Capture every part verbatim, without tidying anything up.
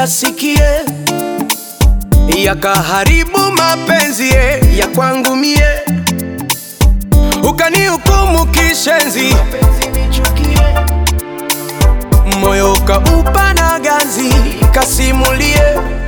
yasikie, yakaharibu mapenzi ya kwangu mie. Ukanihukumu kishenzi, moyo kaupa na ganzi kasimulie.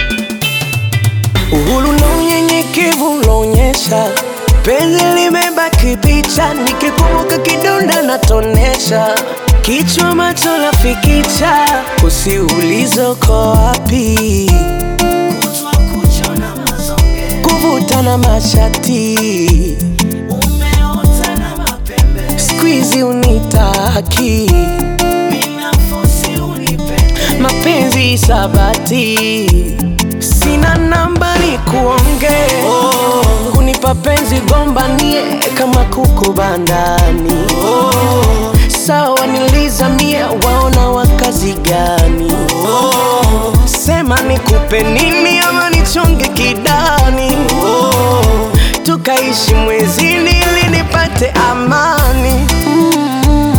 Uhuru na unyenyekevu unaonyesha, penzi limebaki picha, nikikumbuka kidonda natonesha. Kichwa macho lafikicha, usiulize uko wapi. Kutwa kucho na mazonge, kuvuta na mashati, umeota na mapembe. Squeeze unitaki, minafosi unipende. Mapenzi sabati, sina namba ni kuonge. Oh, kunipa penzi gombanie kama kuku bandani. Oh, sawa nilizamia, waona wakazi gani? Oh, sema nikupe nini ama nichonge kidani? Oh, tukaishi mwezini ili nipate amani. Mm-hmm.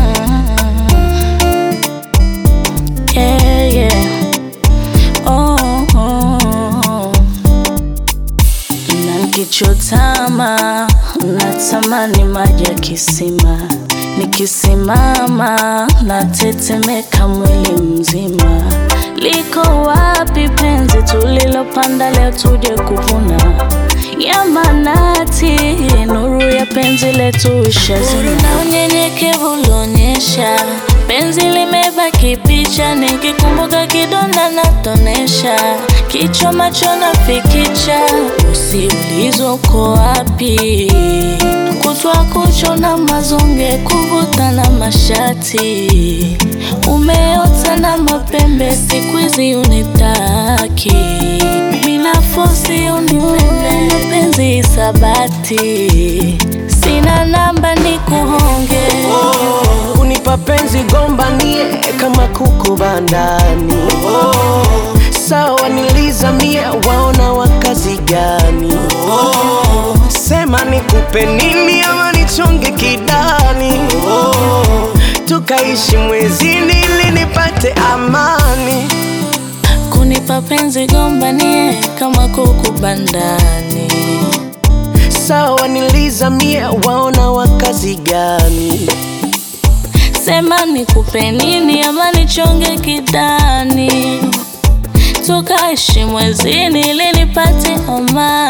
Yeah, yeah. Oh, oh. Na nikichotama natamani maji ya kisima, nikisimama natetemeka mwili mzima. Liko wapi penzi tulilopanda leo tuje kuvuna? Ya manati, nuru ya penzi letu ishazima. Na unyenyekevu ulionyesha, penzi limebaki picha, nikikumbuka kidonda natonesha. Kichwa macho nafikicha, usiulize uko wapi. Kutwa kucho na mazonge, kuvuta na mashati, umeota na mapembe. Siku hizi unitaki, minafosi unipende. Mapenzi sabati, sina namba ni kuhonge. Oh, kunipa penzi gombanie kama kuku bandani. Oh, sawa nilizamia, waona wakazi gani? Oh, sema nikupe nini ama nichonge kidani? Oh, tukaishi mwezini ili nipate amani. Kunipa penzi gombanie kama kuku bandani. Sawa nilizamia, waona wakazi gani? Sema nikupe nini ama nichonge kidani? Tukaishi mwezini ili nipate amani.